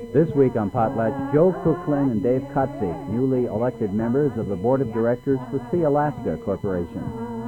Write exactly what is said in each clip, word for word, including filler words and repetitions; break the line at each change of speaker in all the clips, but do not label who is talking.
This week on Potlatch, Joe Cooklin and Dave Kotzik, newly elected members of the Board of Directors for Sea Alaska Corporation.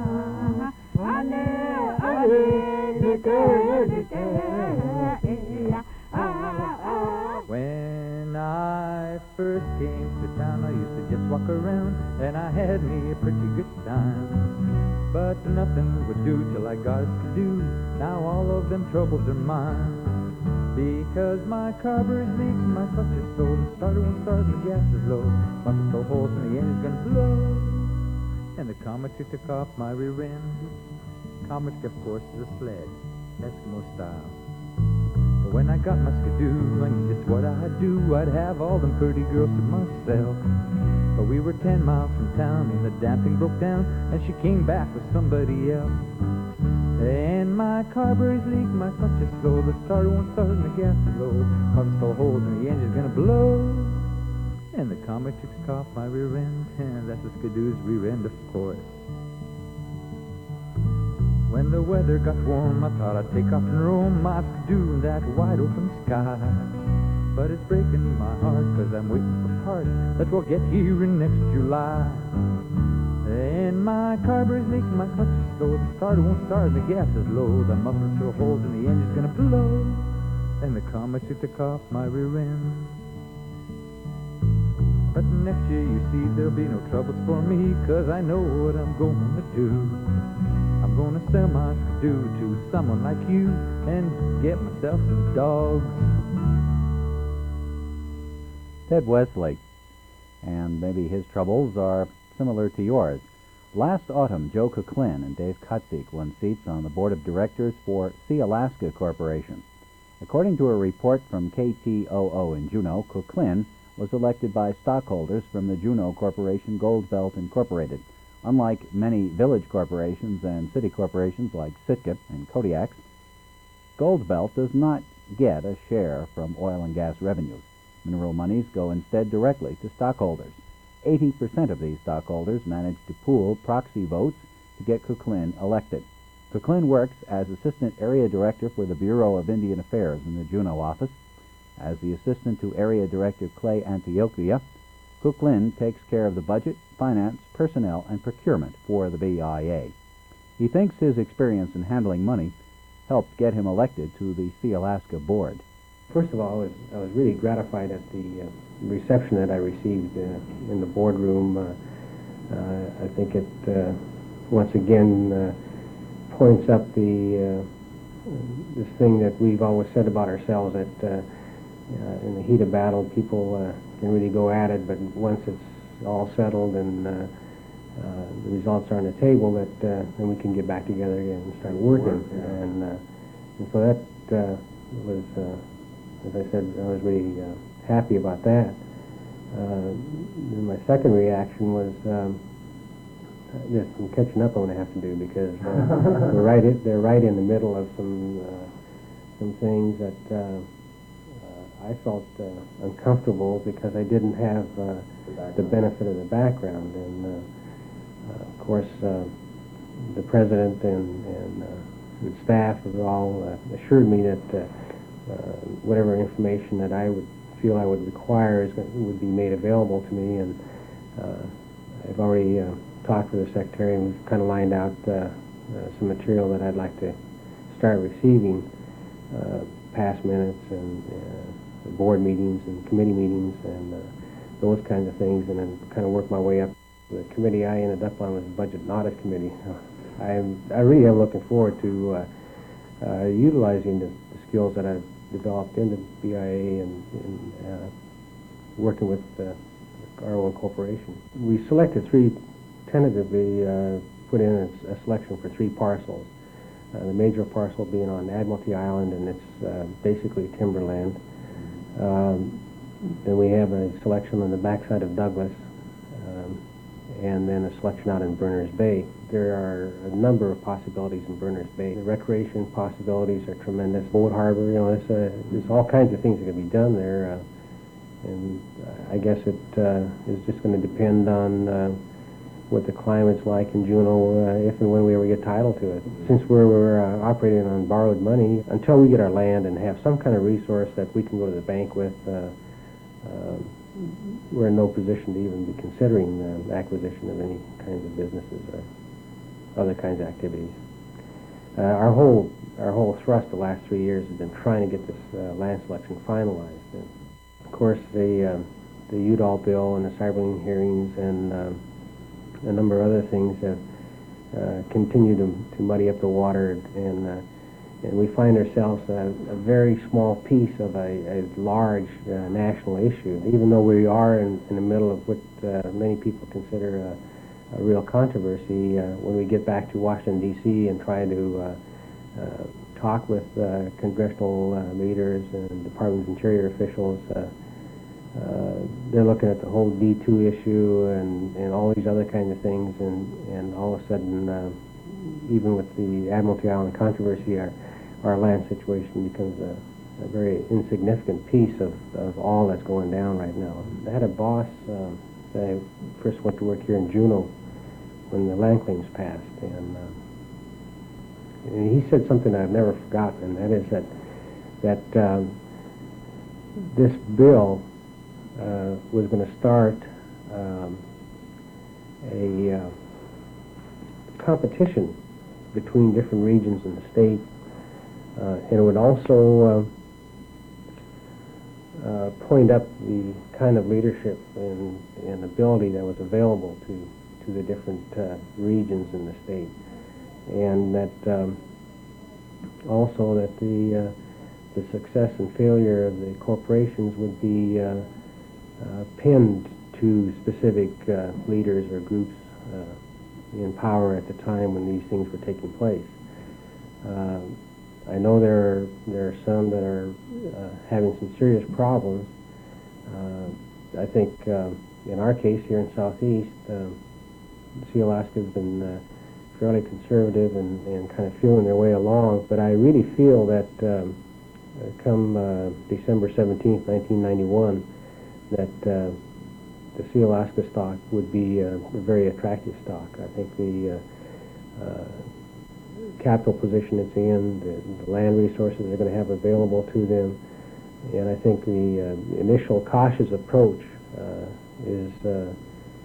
When I first came to town, I used to just walk around, and I had me a pretty good time. But nothing would do till I got it to do. Now all of them troubles are mine. Because my carburetor's leak, my clutch is slow, the starter won't start, and the gas is low. Muffler so holes and the engine's gonna blow. And the comet took off my rear end. Comet, of course, is a sled, Eskimo style. But when I got my skidoo, I knew just what I'd do. I'd have all them pretty girls to myself. But we were ten miles from town, and the damn thing broke down, and she came back with somebody else. And my carburetor's leak, my clutch is slow, the starter won't start and the gas is low. Muffler's full of holes and the engine's gonna blow. And the comet took off my rear end, and that's the skidoo's rear end, of course. When the weather got warm, I thought I'd take off and roam my skidoo in that wide open sky. But it's breaking my heart, cause I'm waiting for parts that will get here in next July. And my carburetor's leak, my clutch is slow, the starter won't start, and the gas is low. The muffler's full of holes and the engine's gonna blow. And the comet took off my rear end. But next year, you see, there'll be no troubles for me, cause I know what I'm gonna do. I'm gonna sell my skidoo to someone like you and get myself some dogs.
Ted Westlake, and maybe his troubles are similar to yours. Last autumn, Joe Cooklin and Dave Kotzik won seats on the Board of Directors for Sea Alaska Corporation. According to a report from K T O O in Juneau, Cooklin was elected by stockholders from the Juneau Corporation Gold Belt Incorporated. Unlike many village corporations and city corporations like Sitka and Kodiak's, Gold Belt does not get a share from oil and gas revenues. Mineral monies go instead directly to stockholders. eighty percent of these stockholders managed to pool proxy votes to get Cooklin elected. Cooklin works as Assistant Area Director for the Bureau of Indian Affairs in the Juneau office. As the assistant to Area Director Clay Antioquia, Cooklin takes care of the budget, finance, personnel, and procurement for the B I A. He thinks his experience in handling money helped get him elected to the Sea Alaska Board.
First of all, I was, I was really gratified at the uh, reception that I received uh, in the boardroom. Uh, uh, I think it uh, once again uh, points up the uh, this thing that we've always said about ourselves, that uh, uh, in the heat of battle, people uh, can really go at it, but once it's all settled and uh, uh, the results are on the table, that uh, then we can get back together again and start working.
Work, yeah.
and, uh, and so that uh, was. Uh, As I said, I was really uh, happy about that. Uh, then my second reaction was um, just some catching up I'm going to have to do, because uh, they're right. In, they're right in the middle of some uh, some things that uh, uh, I felt uh, uncomfortable because I didn't have uh, the, the benefit of the background. And uh, uh, of course, uh, the president and, and uh, the staff have all uh, assured me that. Uh, Uh, whatever information that I would feel I would require is going, would be made available to me, and uh, I've already uh, talked with the secretary, and we've kind of lined out uh, uh, some material that I'd like to start receiving, uh, past minutes and uh, board meetings and committee meetings and uh, those kinds of things, and then kind of work my way up. The committee I ended up on was the Budget and Audit Committee. I'm, I really am looking forward to uh, uh, utilizing the, the skills that I've developed in the B I A and, and uh, working with uh, our own corporation. We selected three, tentatively uh, put in a, a selection for three parcels. Uh, the major parcel being on Admiralty Island, and it's uh, basically timberland. Um, then we have a selection on the backside of Douglas, um, and then a selection out in Berners Bay. There are a number of possibilities in Berners Bay. The recreation possibilities are tremendous. Boat Harbor, you know, there's, uh, there's all kinds of things that can be done there. Uh, and I guess it uh, is just going to depend on uh, what the climate's like in Juneau uh, if and when we ever get title to it. Since we're, we're uh, operating on borrowed money, until we get our land and have some kind of resource that we can go to the bank with, uh, uh, we're in no position to even be considering the acquisition of any kinds of businesses or other kinds of activities. Uh, our whole our whole thrust the last three years has been trying to get this uh, land selection finalized. And of course, the um, the U D A L bill and the Cyberling hearings and um, a number of other things have uh, continued to, to muddy up the water, and uh, and we find ourselves a, a very small piece of a, a large uh, national issue, even though we are in, in the middle of what uh, many people consider a, a real controversy. Uh, when we get back to Washington, D C and try to uh, uh, talk with uh, congressional uh, leaders and Department of Interior officials, uh, uh, they're looking at the whole D two issue and, and all these other kinds of things, and, and all of a sudden, uh, even with the Admiralty Island controversy, our, our land situation becomes a, a very insignificant piece of, of all that's going down right now. I had a boss uh, that I first went to work here in Juneau when the land claims passed, and, uh, and he said something I've never forgotten, and that is that, that um, this bill uh, was going to start um, a uh, competition between different regions in the state, uh, and it would also uh, uh, point up the kind of leadership and, and ability that was available to, to the different uh, regions in the state, and that um, also that the uh, the success and failure of the corporations would be uh, uh, pinned to specific uh, leaders or groups uh, in power at the time when these things were taking place. Uh, I know there are, there are some that are uh, having some serious problems. Uh, I think uh, in our case here in Southeast, um, Sealaska has been uh, fairly conservative and, and kind of feeling their way along, but I really feel that um, come uh, December seventeenth, nineteen ninety-one, that uh, the Sealaska stock would be uh, a very attractive stock. I think the uh, uh, capital position it's in, the, the land resources they're going to have available to them, and I think the uh, initial cautious approach uh, is uh,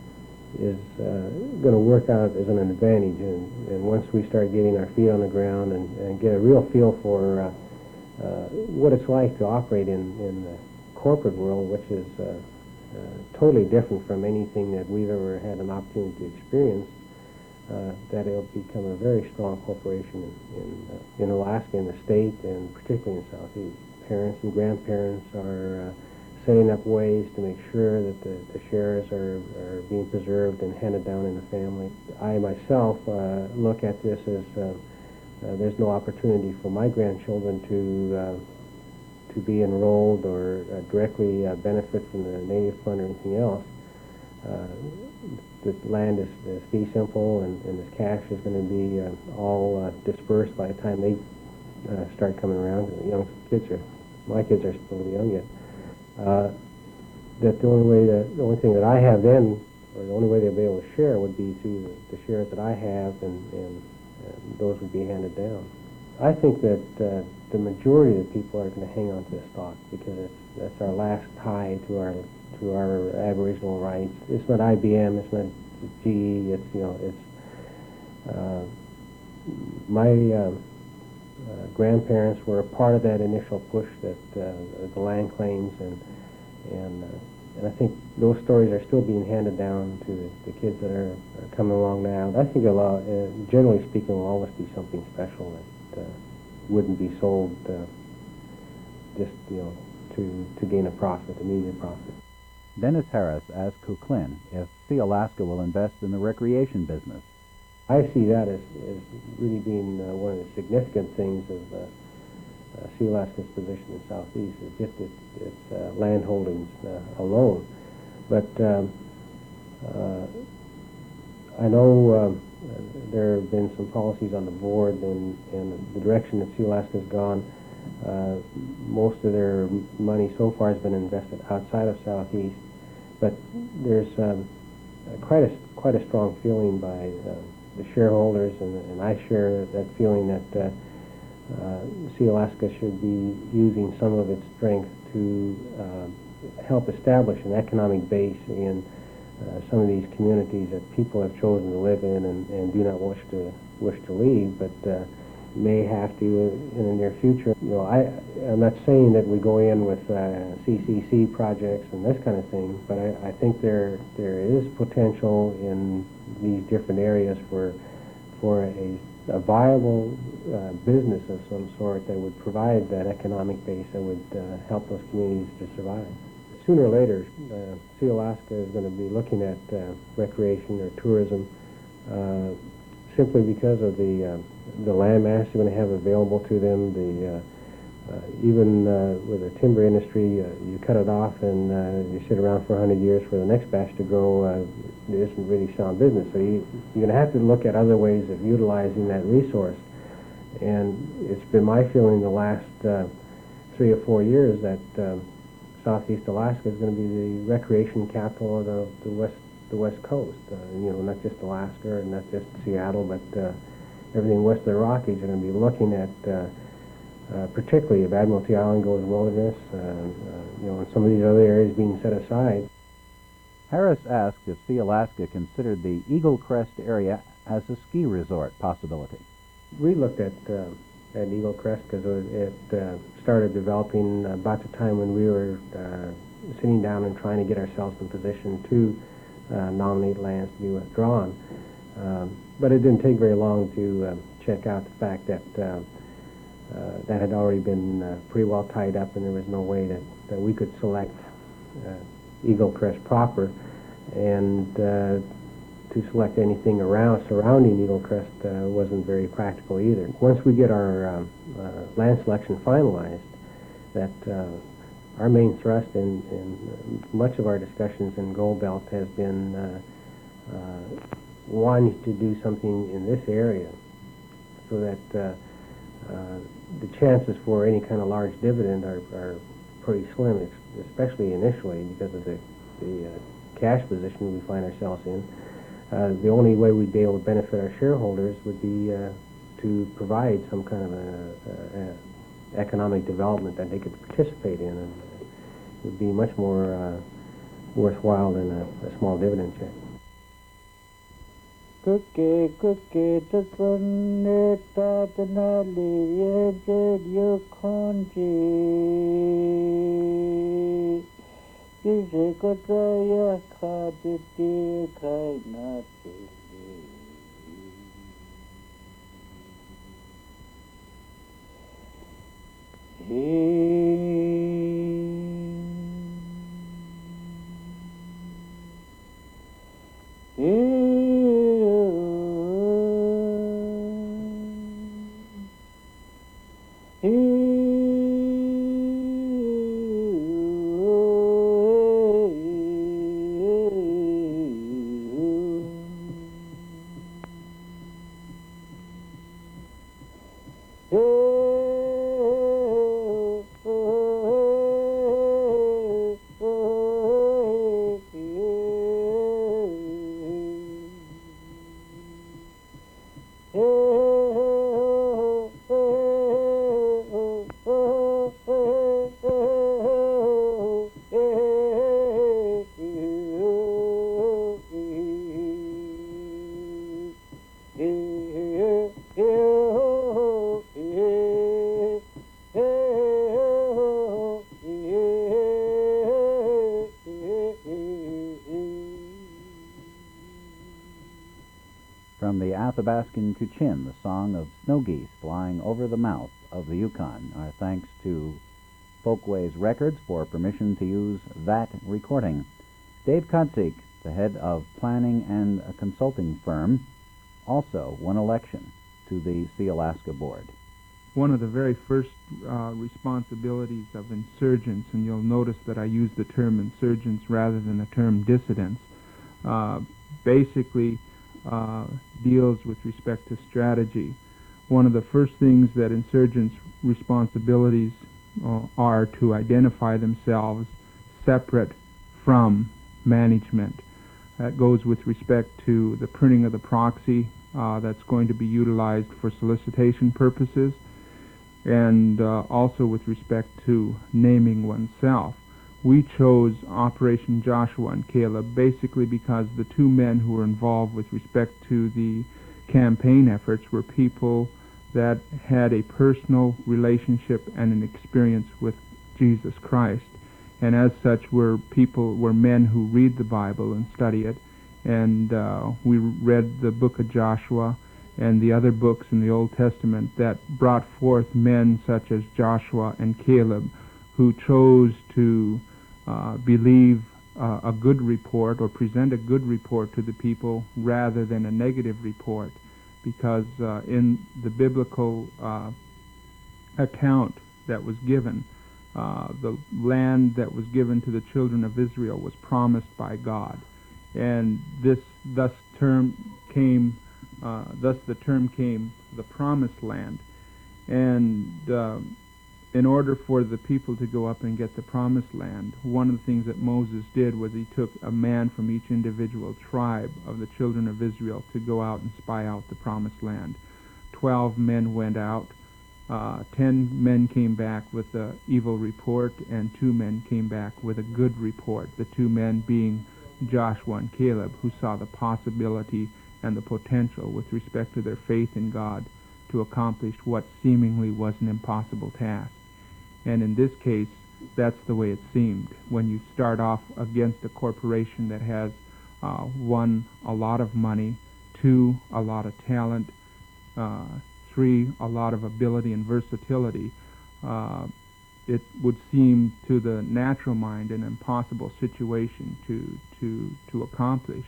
is uh, going to work out as an advantage. And, and once we start getting our feet on the ground and, and get a real feel for uh, uh, what it's like to operate in, in the corporate world, which is uh, uh, totally different from anything that we've ever had an opportunity to experience, uh, that it'll become a very strong corporation in, in, uh, in Alaska, in the state, and particularly in Southeast. Parents and grandparents are uh, setting up ways to make sure that the, the shares are, are being preserved and handed down in the family. I myself uh, look at this as uh, uh, there's no opportunity for my grandchildren to uh, to be enrolled or uh, directly uh, benefit from the native fund or anything else. Uh, the land is, is fee simple, and, and this cash is going to be uh, all uh, dispersed by the time they uh, start coming around. The young kids are, my kids are still young yet. Uh, that the only way that the only thing that I have then, or the only way they'll be able to share, would be through the, the shares that I have, and, and, and those would be handed down. I think that uh, the majority of the people are going to hang on to the stock because it's, that's our last tie to our to our Aboriginal rights. It's not I B M, it's not G E, it's you know it's uh, my. Uh, Uh, grandparents were a part of that initial push that uh, the land claims, and and uh, and I think those stories are still being handed down to the, the kids that are, are coming along now. I think a lot, uh, generally speaking, will always be something special that uh, wouldn't be sold uh, just you know to to gain a profit, immediate profit.
Dennis Harris asked Cuclin if Sealaska will invest in the recreation business.
I see that as, as really being uh, one of the significant things of uh, uh, Sealaska's position in Southeast, is just its, its uh, land holdings uh, alone. But um, uh, I know um, there have been some policies on the board, and, and the direction that Sealaska's gone, uh, most of their money so far has been invested outside of Southeast, but there's um, quite a quite a strong feeling by uh, the shareholders, and, and I share that feeling that uh, uh, Sealaska should be using some of its strength to uh, help establish an economic base in uh, some of these communities that people have chosen to live in and, and do not wish to wish to leave, but uh, may have to in the near future. You know, I, I'm not saying that we go in with uh, C C C projects and this kind of thing, but I, I think there there is potential in these different areas for for a, a viable uh, business of some sort that would provide that economic base that would uh, help those communities to survive. Sooner or later, uh, Sealaska is going to be looking at uh, recreation or tourism uh, simply because of the uh, the land mass they're going to have available to them. The uh, uh, even uh, with the timber industry, uh, you cut it off and uh, you sit around for a hundred years for the next batch to grow. Uh, it isn't really sound business. So you, you're going to have to look at other ways of utilizing that resource. And it's been my feeling the last uh, three or four years that um, Southeast Alaska is going to be the recreation capital of the, the west the west coast. Uh, you know, not just Alaska and not just Seattle, but uh, everything west of the Rockies are going to be looking at, uh, uh, particularly if Admiralty Island goes wilderness, uh, uh, you know, and some of these other areas being set aside.
Harris asked if Sealaska considered the Eagle Crest area as a ski resort possibility.
We looked at uh, at Eagle Crest because it, it uh, started developing about the time when we were uh, sitting down and trying to get ourselves in position to uh, nominate lands to be withdrawn. Um, but it didn't take very long to uh, check out the fact that uh, uh, that had already been uh, pretty well tied up, and there was no way that, that we could select uh, Eagle Crest proper, and uh, to select anything around surrounding Eagle Crest uh, wasn't very practical either. Once we get our um, uh, land selection finalized, that uh, our main thrust in, in much of our discussions in Gold Belt has been uh, uh, wanting to do something in this area so that uh, uh, the chances for any kind of large dividend are, are pretty slim, especially initially because of the, the uh, cash position we find ourselves in. Uh, the only way we'd be able to benefit our shareholders would be uh, to provide some kind of a, a, a economic development that they could participate in, and it would be much more uh, worthwhile than a, a small dividend check.
Cookie, cookie, tatane tatanali yejed yokonji. Kise kotaya kaditi kainati.
From the Athabascan Kuchin, the song of snow geese flying over the mouth of the Yukon. Our thanks to Folkways Records for permission to use that recording. Dave Kotzik, the head of planning and a consulting firm, also won election to the Sealaska Board.
One of the very first uh, responsibilities of insurgents, and you'll notice that I use the term insurgents rather than the term dissidents, uh, basically uh, deals with respect to strategy. One of the first things that insurgents' responsibilities uh, are to identify themselves separate from management. That goes with respect to the printing of the proxy uh, that's going to be utilized for solicitation purposes, and uh, also with respect to naming oneself. We chose Operation Joshua and Caleb basically because the two men who were involved with respect to the campaign efforts were people that had a personal relationship and an experience with Jesus Christ, and as such were people were men who read the Bible and study it. And uh, we read the book of Joshua and the other books in the Old Testament that brought forth men such as Joshua and Caleb, who chose to uh, believe uh, a good report or present a good report to the people rather than a negative report, because uh, in the biblical uh, account that was given, uh, the land that was given to the children of Israel was promised by God, and this thus term came, uh, thus the term came, the promised land. And uh, in order for the people to go up and get the promised land, one of the things that Moses did was he took a man from each individual tribe of the children of Israel to go out and spy out the promised land. Twelve men went out. Uh, ten men came back with an evil report, and two men came back with a good report, the two men being Joshua and Caleb, who saw the possibility and the potential with respect to their faith in God to accomplish what seemingly was an impossible task. And in this case, that's the way it seemed. When you start off against a corporation that has uh, one, a lot of money, two, a lot of talent, uh, three, a lot of ability and versatility, uh, it would seem to the natural mind an impossible situation to to to accomplish.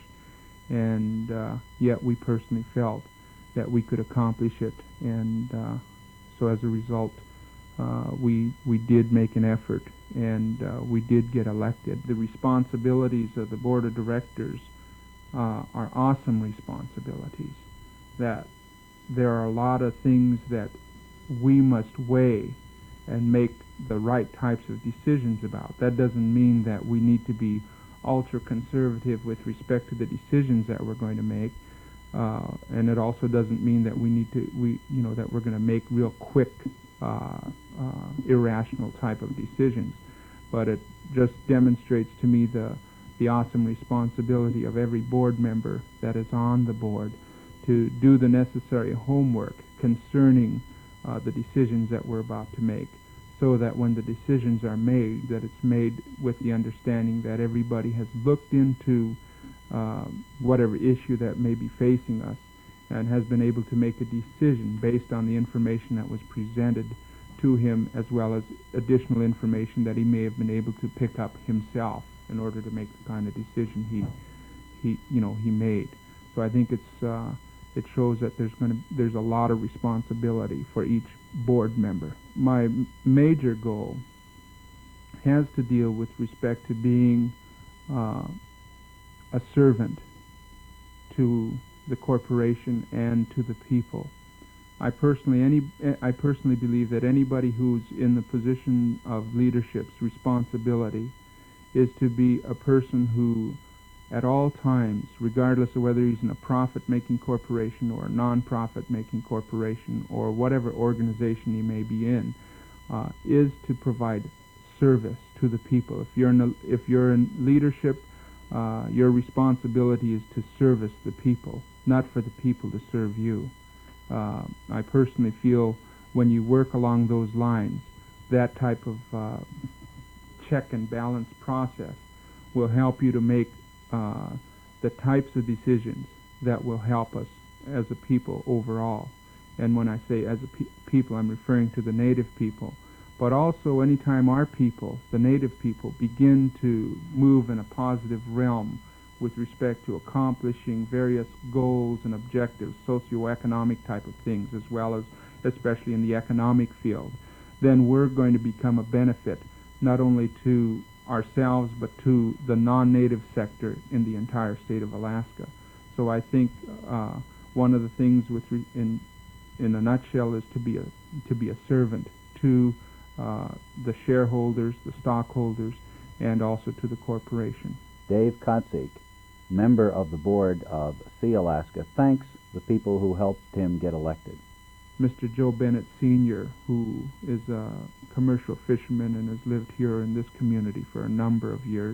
And uh, yet we personally felt that we could accomplish it, and uh, so as a result, uh, we we did make an effort, and uh, we did get elected. The responsibilities of the board of directors uh, are awesome responsibilities. That there are a lot of things that we must weigh and make the right types of decisions about. That doesn't mean that we need to be ultra-conservative with respect to the decisions that we're going to make, uh, and it also doesn't mean that we need to, we, you know, that we're going to make real quick, uh, uh, irrational type of decisions. But it just demonstrates to me the the awesome responsibility of every board member that is on the board to do the necessary homework concerning uh, the decisions that we're about to make, so that when the decisions are made, that it's made with the understanding that everybody has looked into uh, whatever issue that may be facing us and has been able to make a decision based on the information that was presented to him, as well as additional information that he may have been able to pick up himself in order to make the kind of decision he, he you know, he made. So I think it's uh, it shows that there's going to there's a lot of responsibility for each board member. My m- major goal has to deal with respect to being uh, a servant to the corporation and to the people. I personally any I personally believe that anybody who's in the position of leadership's responsibility is to be a person who, at all times, regardless of whether he's in a profit-making corporation or a non-profit-making corporation or whatever organization he may be in, uh, is to provide service to the people. If you're in a, if you're in leadership, uh, your responsibility is to service the people, not for the people to serve you. Uh, I personally feel when you work along those lines, that type of uh, check and balance process will help you to make uh, the types of decisions that will help us as a people overall. And when I say as a pe- people, I'm referring to the native people. But also anytime our people, the native people, begin to move in a positive realm with respect to accomplishing various goals and objectives, socioeconomic type of things, as well as especially in the economic field, then we're going to become a benefit not only to ourselves but to the non-native sector in the entire state of Alaska. So I think uh, one of the things with re- in in a nutshell is to be a to be a servant to uh, the shareholders, the stockholders, and also to the corporation.
Dave Kotzik. member of the board of Sealaska, thanks the people who helped him get elected.
Mister Joe Bennett Senior, who is a commercial fisherman and has lived here in this community for a number of years.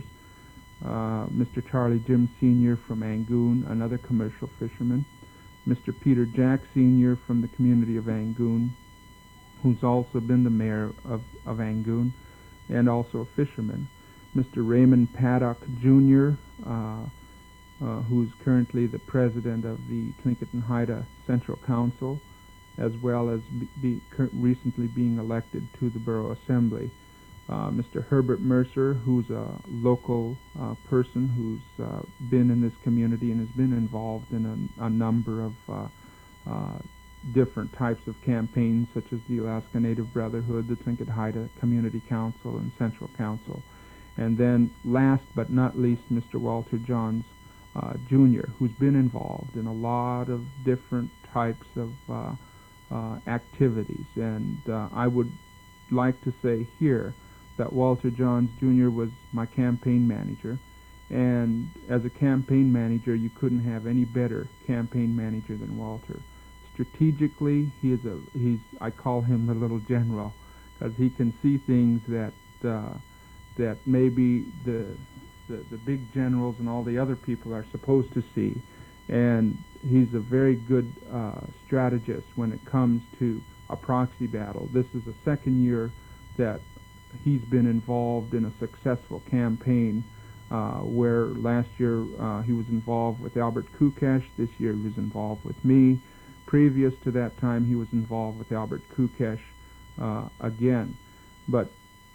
Uh, Mister Charlie Jim Senior from Angoon, another commercial fisherman. Mister Peter Jack Senior from the community of Angoon, who's also been the mayor of, of Angoon and also a fisherman. Mister Raymond Paddock Junior, uh, uh, who's currently the president of the Tlingit and Haida Central Council, as well as be, be recently being elected to the Borough Assembly. Uh, Mister Herbert Mercer, who's a local uh, person who's uh, been in this community and has been involved in a, a number of uh, uh, different types of campaigns, such as the Alaska Native Brotherhood, the Tlingit Haida Community Council, and Central Council. And then, last but not least, Mister Walter Johns uh, Junior, who's been involved in a lot of different types of uh, uh, activities. And uh, I would like to say here that Walter Johns Junior was my campaign manager, and as a campaign manager, you couldn't have any better campaign manager than Walter. Strategically, he is a he's I call him the little general, because he can see things that uh, that maybe the, the the big generals and all the other people are supposed to see, and he's a very good uh, strategist when it comes to a proxy battle. This is the second year that he's been involved in a successful campaign, uh, where last year uh, he was involved with Albert Kukesh. This year he was involved with me. Previous to that time, he was involved with Albert Kukesh uh, again. But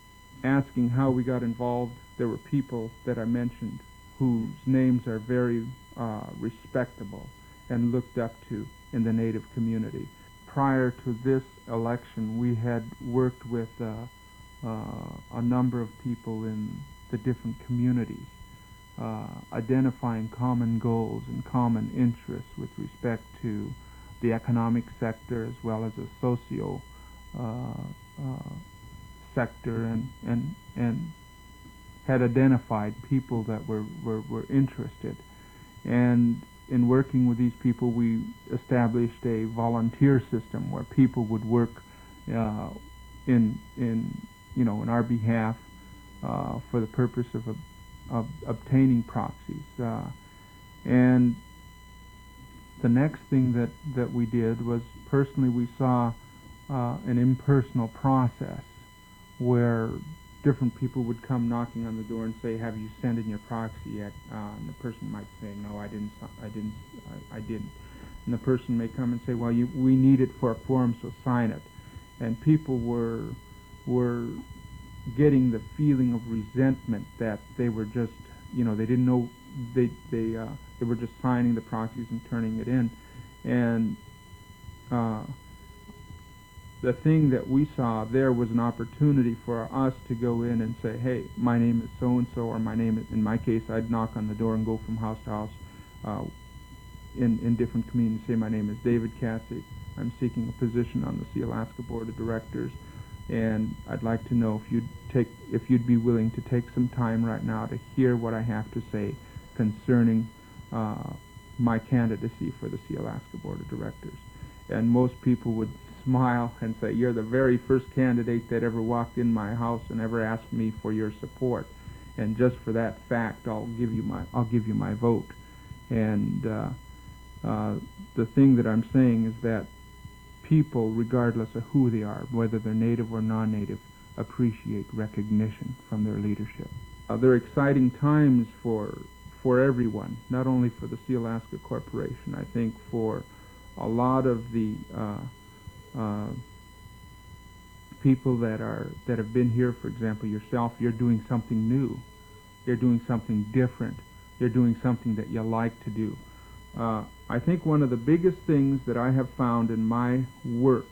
asking how we got involved, there were people that I mentioned whose names are very uh, respectable and looked up to in the Native community. Prior to this election, we had worked with uh, uh, a number of people in the different communities, uh, identifying common goals and common interests with respect to the economic sector as well as a socio uh, uh, sector, and, and, and had identified people that were, were, were interested. And in working with these people, we established a volunteer system where people would work uh, in, in, you know, in our behalf uh, for the purpose of, of obtaining proxies. Uh, and the next thing that, that we did was, personally, we saw uh, an impersonal process where different people would come knocking on the door and say, "Have you sent in your proxy yet?" Uh, and the person might say, "No, I didn't. I didn't. I, I didn't." And the person may come and say, "Well, you, we need it for a quorum, so sign it." And people were were getting the feeling of resentment that they were just, you know, they didn't know they they uh, they were just signing the proxies and turning it in. And uh, the thing that we saw there was an opportunity for us to go in and say, "Hey, my name is so-and-so," or my name is, in my case, I'd knock on the door and go from house to house uh, in, in different communities, say, "My name is David Katzig. I'm seeking a position on the Sealaska Board of Directors, and I'd like to know if you'd take, if you'd be willing to take some time right now to hear what I have to say concerning uh, my candidacy for the Sealaska Board of Directors." And most people would smile and say, "You're the very first candidate that ever walked in my house and ever asked me for your support, and just for that fact, I'll give you my I'll give you my vote." And uh, uh, the thing that I'm saying is that people, regardless of who they are, whether they're native or non-native, appreciate recognition from their leadership. Uh, they're exciting times for for everyone, not only for the Sealaska Corporation. I think for a lot of the uh, uh, people that are that have been here, for example, yourself, you're doing something new. You're doing something different. You're doing something that you like to do. Uh, I think one of the biggest things that I have found in my work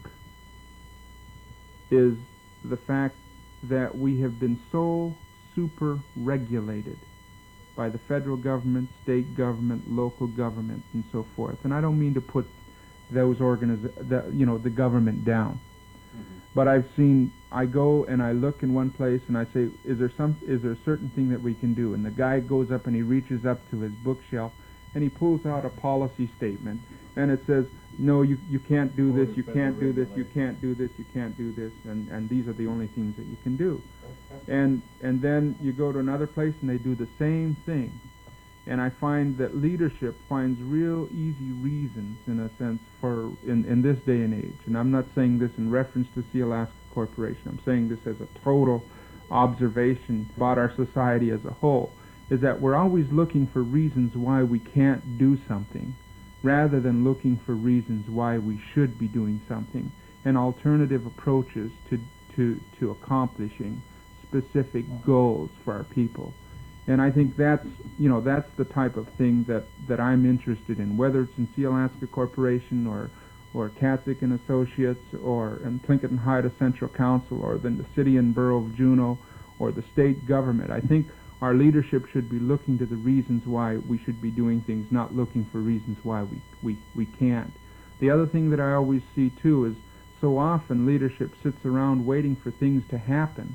is the fact that we have been so super regulated by the federal government, state government, local government, and so forth. And I don't mean to put those organiz- the, you know, the government down, But I've seen, I go and I look in one place and I say, is there some, is there a certain thing that we can do? And the guy goes up and he reaches up to his bookshelf and he pulls out a policy statement, and it says, no, you, you can't do this, you can't do this, you can't do this, you can't do this, and, and these are the only things that you can do. And, and then you go to another place and they do the same thing. And I find that leadership finds real easy reasons, in a sense, for in, in this day and age. And I'm not saying this in reference to Sealaska Corporation. I'm saying this as a total observation about our society as a whole, is that we're always looking for reasons why we can't do something, rather than looking for reasons why we should be doing something, and alternative approaches to, to, to accomplishing specific goals for our people. And I think that's, you know, that's the type of thing that, that I'm interested in, whether it's in Sealaska Corporation or or Katzik and Associates or in Tlingit and Haida Central Council or then the city and borough of Juneau or the state government. I think our leadership should be looking to the reasons why we should be doing things, not looking for reasons why we, we, we can't. The other thing that I always see, too, is so often leadership sits around waiting for things to happen,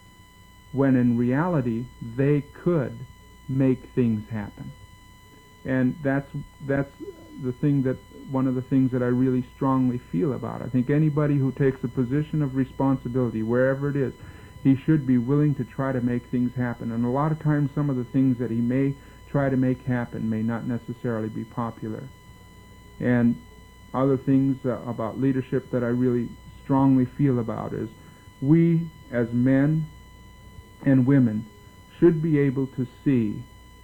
when in reality they could make things happen. And that's that's the thing that one of the things that I really strongly feel about. I think anybody who takes a position of responsibility, wherever it is, he should be willing to try to make things happen. And a lot of times some of the things that he may try to make happen may not necessarily be popular. And other things uh, about leadership that I really strongly feel about is we as men and women should be able to see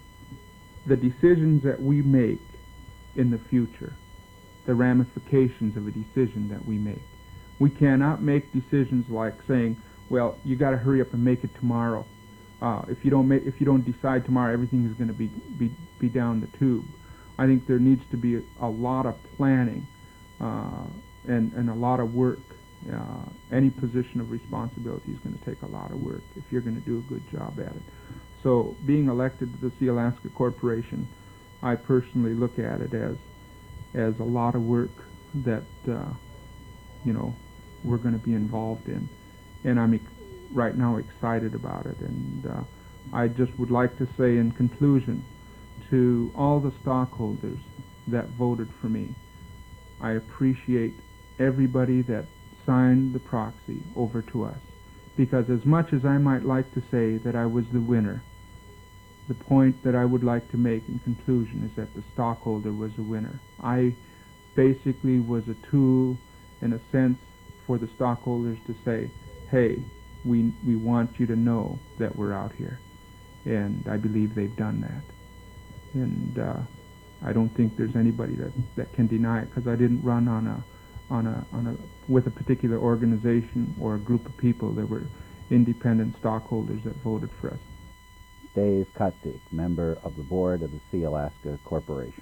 the decisions that we make in the future, the ramifications of a decision that we make. We cannot make decisions like saying, well, you got to hurry up and make it tomorrow. Uh, if you don't make, if you don't decide tomorrow, everything is going to be, be be down the tube. I think there needs to be a, a lot of planning uh, and and a lot of work. Uh, any position of responsibility is going to take a lot of work if you're going to do a good job at it. So being elected to the Sealaska Corporation, I personally look at it as as a lot of work that uh, you know we're going to be involved in, and I'm ex- right now excited about it. And uh, I just would like to say in conclusion to all the stockholders that voted for me, I appreciate everybody that signed the proxy over to us, because as much as I might like to say that I was the winner, the point that I would like to make in conclusion is that the stockholder was a winner. I basically was a tool, in a sense, for the stockholders to say, hey, we we want you to know that we're out here. And I believe they've done that. And uh, I don't think there's anybody that, that can deny it, because I didn't run on a on a on a with a particular organization or a group of people. There were independent stockholders that voted for us.
Dave Katzik, member of the board of the Sealaska Corporation.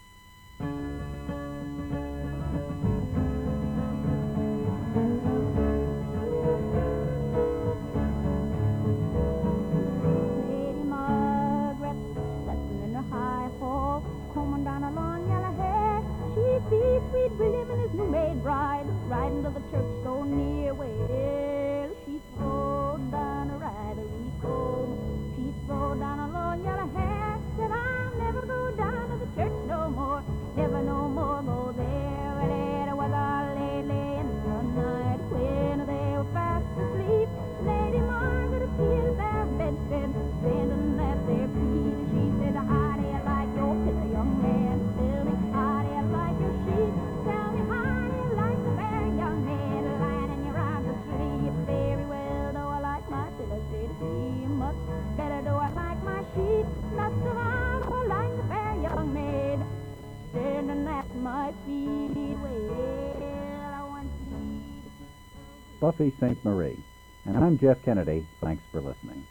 Lady Margaret, sitting in her high hall, combing down her long yellow hair. She sees sweet William and his new-made bride riding to the church so near. Well, she throwed down a ridery comb. She throwed down a long yellow hair. Said, I'll never go down to the church no more. Never no more go there. Well, it was all lately in the night when they were fast asleep. Lady Margaret appeared their bedstead, standing at their feet. She said, how do you like your pillow, young man? Tell me, how do you like your sheet? Tell me, how do you like the fair young man lying in your arms asleep? Very well, do I like my pillow? Said he, much better do I like my sheet. Not so I do I like the fair young maid standing at my feet. Well, I want to
Buffy Saint Marie. And I'm Jeff Kennedy. Thanks for listening.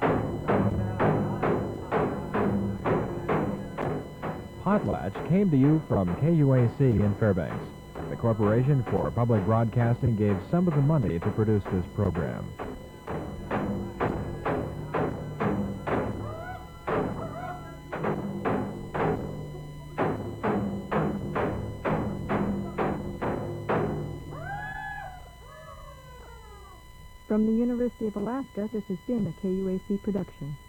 Potlatch came to you from K U A C in Fairbanks. The Corporation for Public Broadcasting gave some of the money to produce this program.
From the University of Alaska, this has been a K U A C production.